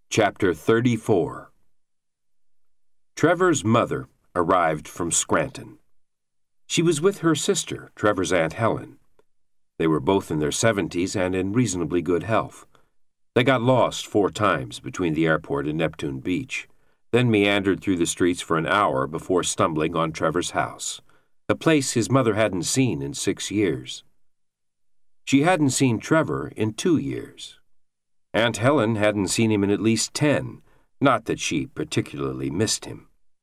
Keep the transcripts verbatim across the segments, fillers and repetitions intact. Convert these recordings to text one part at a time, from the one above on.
Chapter thirty-four. Trevor's mother arrived from Scranton. She was with her sister, Trevor's Aunt Helen. They were both in their seventies and in reasonably good health. They got lost four times between the airport and Neptune Beach, then meandered through the streets for an hour before stumbling on Trevor's house, a place his mother hadn't seen in six years. She hadn't seen Trevor in two years. Aunt Helen hadn't seen him in at least ten, not that she particularly missed him.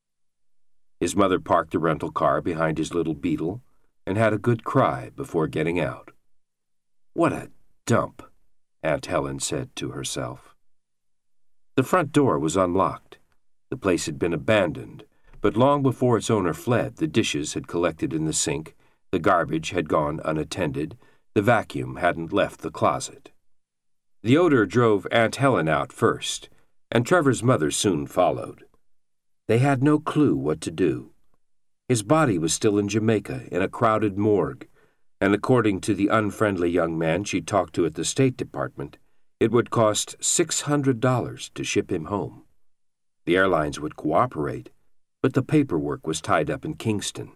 His mother parked the rental car behind his little Beetle and had a good cry before getting out. "What a dump," Aunt Helen said to herself. The front door was unlocked. The place had been abandoned, but long before its owner fled, the dishes had collected in the sink, the garbage had gone unattended, the vacuum hadn't left the closet. The odor drove Aunt Helen out first, and Trevor's mother soon followed. They had no clue what to do. His body was still in Jamaica, in a crowded morgue, and according to the unfriendly young man she talked to at the State Department, it would cost six hundred dollars to ship him home. The airlines would cooperate, but the paperwork was tied up in Kingston.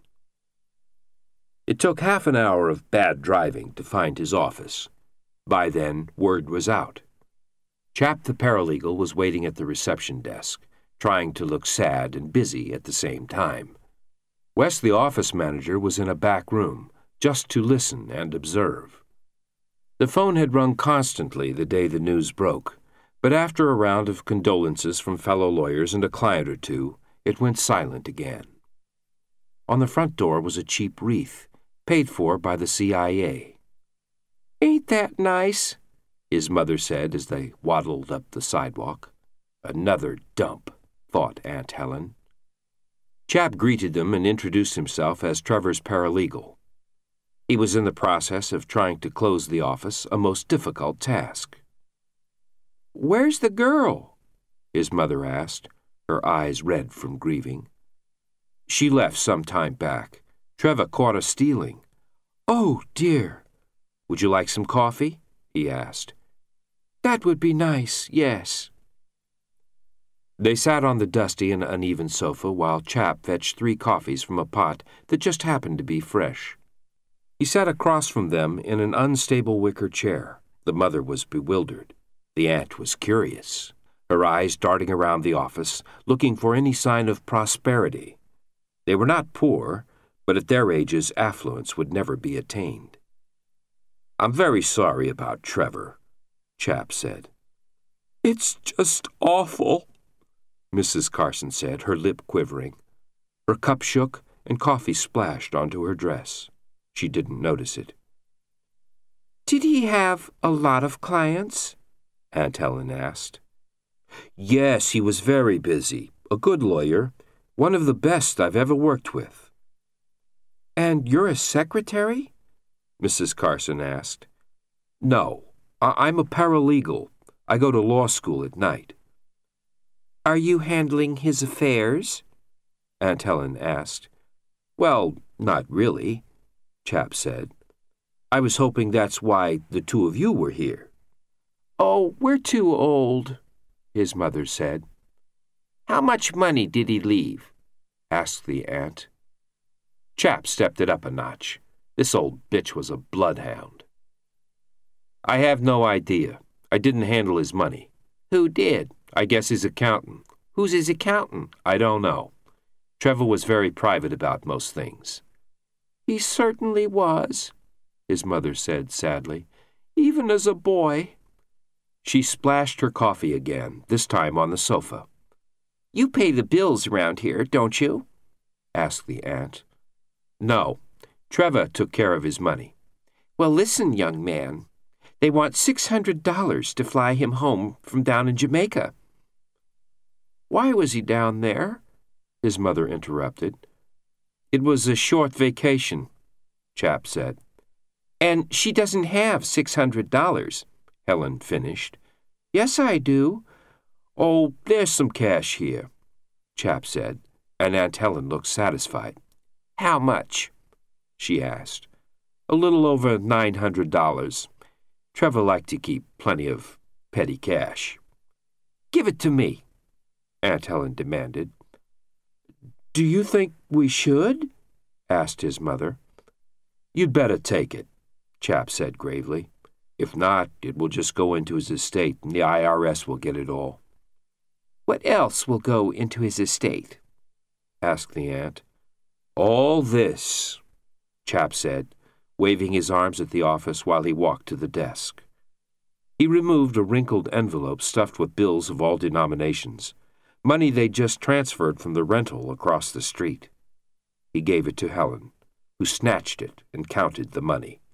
It took half an hour of bad driving to find his office. By then, word was out. Chap the paralegal was waiting at the reception desk, trying to look sad and busy at the same time. Wes, the office manager, was in a back room, just to listen and observe. The phone had rung constantly the day the news broke, but after a round of condolences from fellow lawyers and a client or two, it went silent again. On the front door was a cheap wreath, paid for by the C I A. "Ain't that nice?" his mother said as they waddled up the sidewalk. "Another dump," thought Aunt Helen. Chap greeted them and introduced himself as Trevor's paralegal. He was in the process of trying to close the office, a most difficult task. "Where's the girl?" his mother asked, her eyes red from grieving. "She left some time back. Trevor caught her stealing." "Oh, dear. Would you like some coffee?" he asked. "That would be nice, yes." They sat on the dusty and uneven sofa while Chap fetched three coffees from a pot that just happened to be fresh. He sat across from them in an unstable wicker chair. The mother was bewildered. The aunt was curious, her eyes darting around the office, looking for any sign of prosperity. They were not poor, but at their ages affluence would never be attained. "I'm very sorry about Trevor," Chap said. "It's just awful," Missus Carson said, her lip quivering. Her cup shook and coffee splashed onto her dress. She didn't notice it. "Did he have a lot of clients?" Aunt Helen asked. "Yes, he was very busy. A good lawyer. One of the best I've ever worked with." "And you're a secretary?" Missus Carson asked. "No, I- I'm a paralegal. I go to law school at night." "Are you handling his affairs?" Aunt Helen asked. "Well, not really," Chap said. "I was hoping that's why the two of you were here." "Oh, we're too old," his mother said. "How much money did he leave?" asked the aunt. Chap stepped it up a notch. This old bitch was a bloodhound. "I have no idea. I didn't handle his money." "Who did?" "I guess his accountant." "Who's his accountant?" "I don't know. Trevor was very private about most things." "He certainly was," his mother said sadly, "even as a boy." She splashed her coffee again, this time on the sofa. "You pay the bills around here, don't you?" asked the aunt. "No. Trevor took care of his money." "Well, listen, young man. They want six hundred dollars to fly him home from down in Jamaica." "Why was he down there?" his mother interrupted. "It was a short vacation," Chap said. "And she doesn't have six hundred dollars, Helen finished. "Yes, I do." "Oh, there's some cash here," Chap said, and Aunt Helen looked satisfied. "How much?" she asked. "A little over nine hundred dollars. Trevor liked to keep plenty of petty cash." Give it to me, Aunt Helen demanded. Do you think we should? Asked his mother. You'd better take it, Chap said gravely. If not, it will just go into his estate, and the I R S will get it all. What else will go into his estate? Asked the aunt. All this, Chap said, waving his arms at the office while he walked to the desk. He removed a wrinkled envelope stuffed with bills of all denominations, money they'd just transferred from the rental across the street. He gave it to Helen, who snatched it and counted the money.